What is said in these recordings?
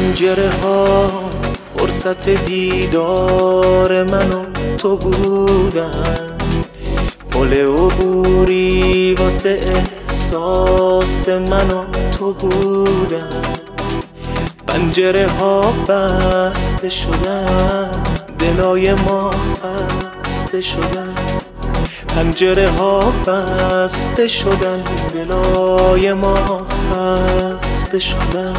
پنجره ها فرصت دیدار من و تو بودن، پل عبوری واسه احساس من و تو بودن. پنجره ها بسته شدن، دلای ما خسته شدن. پنجره ها بسته شدن، دلای ما خسته شدن.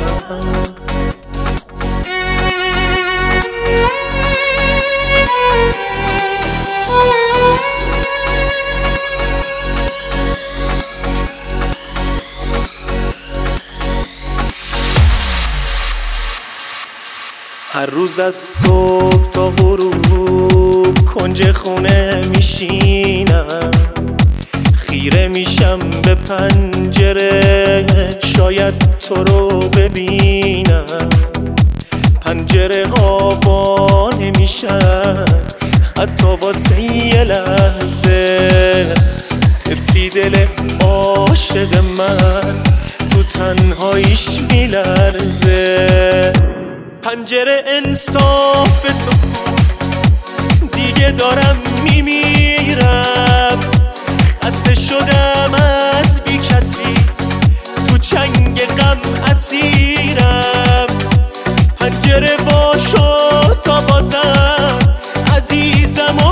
هر روز از صبح تا غروب کنج خونه میشینم، خیره میشم به پنجره شاید تو رو ببینم. پنجره ها وا نمیشن حتی واسه یه لحظه، طفلی دل عاشق من تو تنهاییش میلرزه. پنجره انصاف تو دیگه دارم میمیرم، خسته شدم از بی کسی تو چنگ غم اسیرم. پنجره باشو تا بازم عزیزمو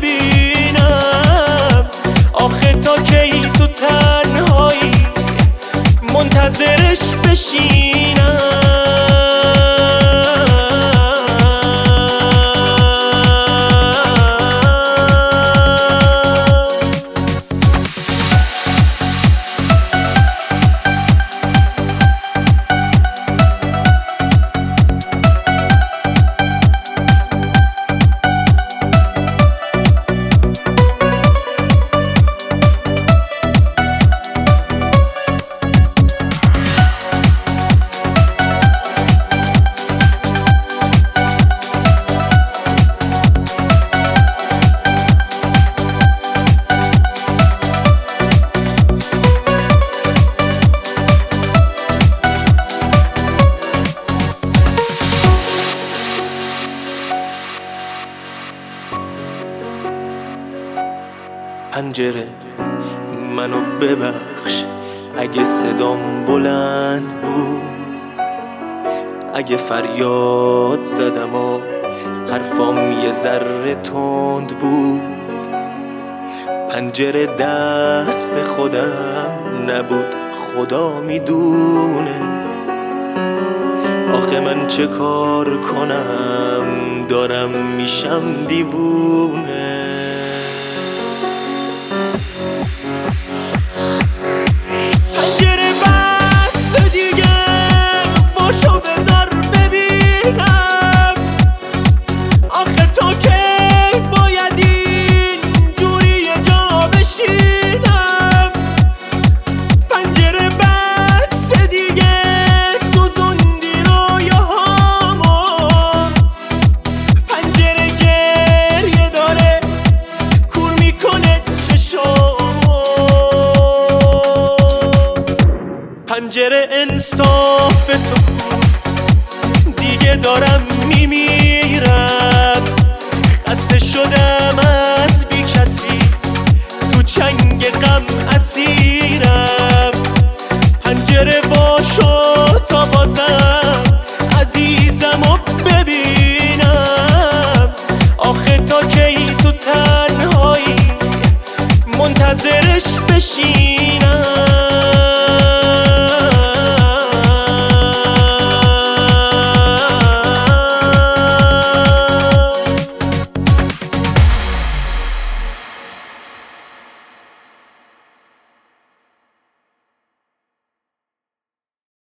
ببینم، آخه تا کی تو تنهایی منتظرش بشینم. پنجره منو ببخش اگه صدام بلند بود، اگه فریاد زدم و حرفام یه ذره تند بود. پنجره دست خودم نبود، خدا میدونه. آخه من چه کار کنم دارم میشم دیوونه. پنجره بس دیگه باشو بذار ببینم، آخه تا کی باید این جوری یه جا بشینم. پنجره بس دیگه سوزوندی رویاهامو، پنجره گریه داره کور میکنه چشامو. پنجره انصاف تو دیگه دارم میمیرم، خسته شدم از بی کسی تو چنگ غم اسیرم.